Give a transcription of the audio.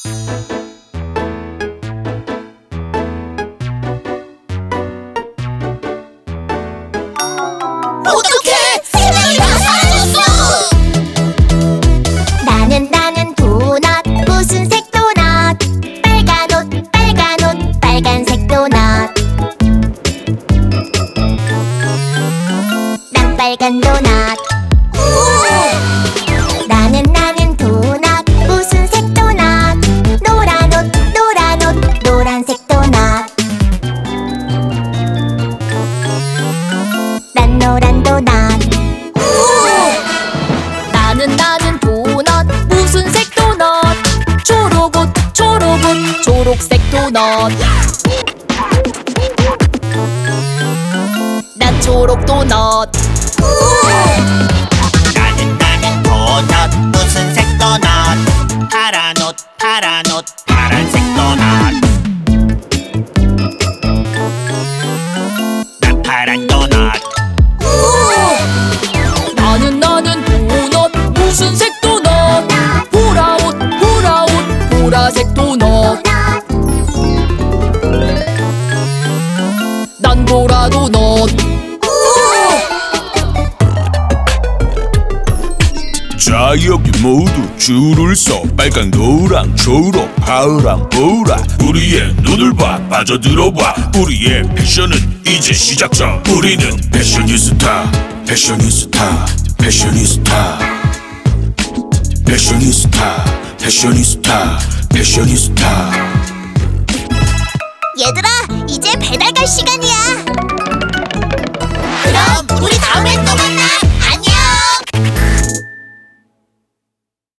어떡해! 생명이 다 사라졌어! 나는 도넛. 무슨 색 도넛? 빨간 옷, 빨간색 도넛. 난 빨간 도넛. 나는 도넛. 무슨 색 도넛? 노란 옷, 노란색 도넛. 난 노란 도넛. 나는 도넛. 무슨 색 도넛? 초록색 도넛. 난 초록 도넛. 나는 도넛. 무슨 색 도넛? 파란 옷, 파란색 도넛. 난 파란 도넛. 나는 도넛. 무슨 색 도넛? 보라색 도넛. 난 보라 도넛. 자, 여기 모두 줄을 서. 빨강, 노랑, 초록, 파랑, 보라. 우리의 눈을 봐, 빠져들어봐. 우리의 패션은 이제 시작점. 우리는 패셔니스타. 얘들아, 이제 배달 갈 시간이야. 그럼 우리 다음에 또 만나.